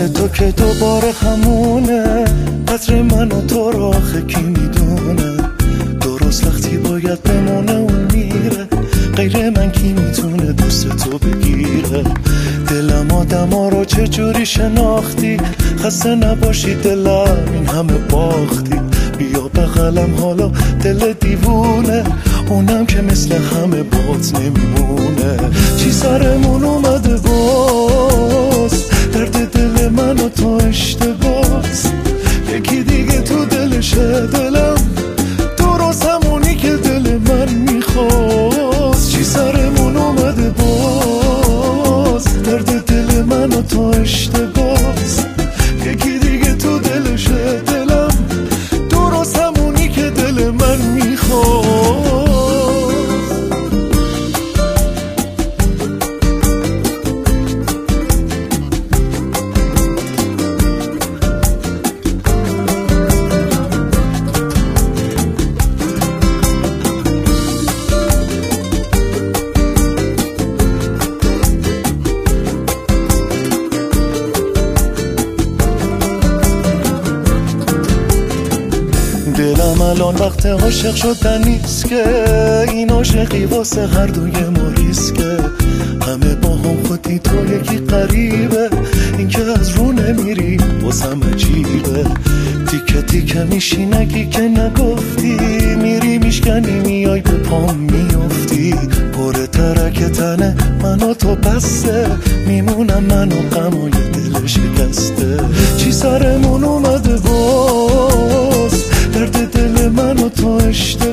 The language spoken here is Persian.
مثل تو که دوباره همونه، قدر من و تو را آخه کی میدونه. درست وقتی باید بمونه اون میره، غیر من کی میتونه دوست تو بگیره. دلم آدما رو چجوری شناختی، خسته نباشی دلم این همه باختی. بیا بغلم حالا دل دیوونه، اونم که مثل همه بات نمیمونه. چی سرمون اومده باز، درد دل من و تو اشتباس. یکی دیگه تو دلشه دلم، درست همونی که دل من میخواست. چی سرمون اومده باز، درد دل من و تو اشتباس. یکی دیگه تو دلشه دلم، درست همونی که دل من میخواست. دلم الان وقت عاشق شدن نیست که، این عاشقی واسه هر دوی ما ریسکه. همه با هم خودی تو یکی قریبه، این که از رو نمیری واسم عجیبه. تیکه تیکه میشی نگی که نگفتی، میری میشکنی میای به پام میافتی. پر ترک تنه من و تو بسته، میمونم من و غم و یه دل شکسته. چی سرمون اومده باز، درد دل من و تو اشتباه.